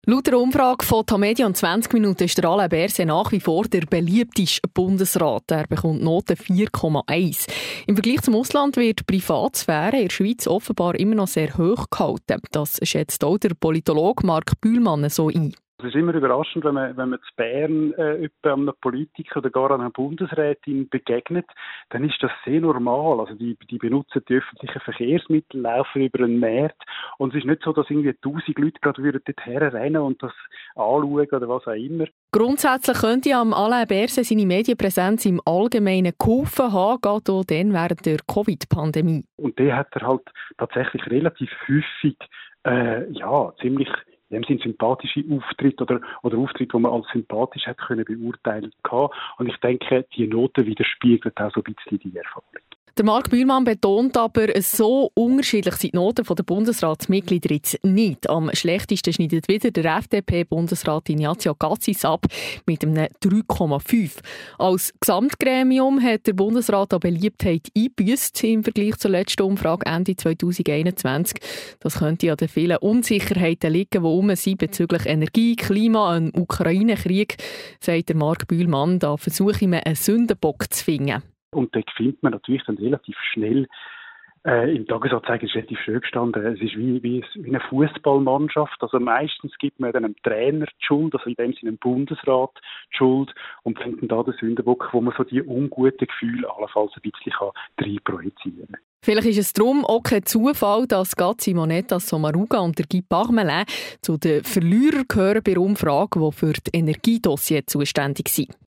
Laut der Umfrage von Tamedia und 20 Minuten ist der Alain Berset nach wie vor der beliebteste Bundesrat. Er bekommt Note 4,1. Im Vergleich zum Ausland wird die Privatsphäre in der Schweiz offenbar immer noch sehr hoch gehalten. Das schätzt auch der Politologe Marc Bühlmann so ein. Es ist immer überraschend, wenn man in Bern einem Politiker oder gar einer Bundesrätin begegnet, dann ist das sehr normal. Also die benutzen die öffentlichen Verkehrsmittel, laufen über einen Markt und es ist nicht so, dass irgendwie 1000 Leute gerade dorthin rennen und das anschauen oder was auch immer. Grundsätzlich könnte am Alain Berset seine Medienpräsenz im Allgemeinen geholfen haben, gerade auch dann während der Covid-Pandemie. Und der hat er halt tatsächlich relativ häufig ziemlich in dem Sinne sympathische Auftritte oder Auftritte, die man als sympathisch hat können beurteilen kann. Und ich denke, die Note widerspiegelt auch so ein bisschen die Erfahrung. Der Marc Bühlmann betont aber, so unterschiedlich sind die Noten der Bundesratsmitglieder jetzt nicht. Am schlechtesten schneidet wieder der FDP-Bundesrat Ignazio Cassis ab mit einem 3,5. Als Gesamtgremium hat der Bundesrat an Beliebtheit eingebüsst im Vergleich zur letzten Umfrage Ende 2021. Das könnte an den vielen Unsicherheiten liegen, die um sind bezüglich Energie, Klima und Ukraine-Krieg, sagt der Marc Bühlmann. Da versuche ich, einen Sündenbock zu finden. Und dort findet man natürlich dann relativ schnell, im Tagesanzeiger ist relativ schön gestanden, es ist wie eine Fußballmannschaft. Also meistens gibt man dann einem Trainer die Schuld, also in dem Sinne einem Bundesrat die Schuld und findet dann da den Sündenbock, wo man so die unguten Gefühle allenfalls ein bisschen reinprojizieren kann. Vielleicht ist es darum auch kein Zufall, dass gerade Simonetta Sommaruga und der Guy Parmelin zu den Verlierern gehören bei der Umfrage, die für die Energiedossier zuständig sind.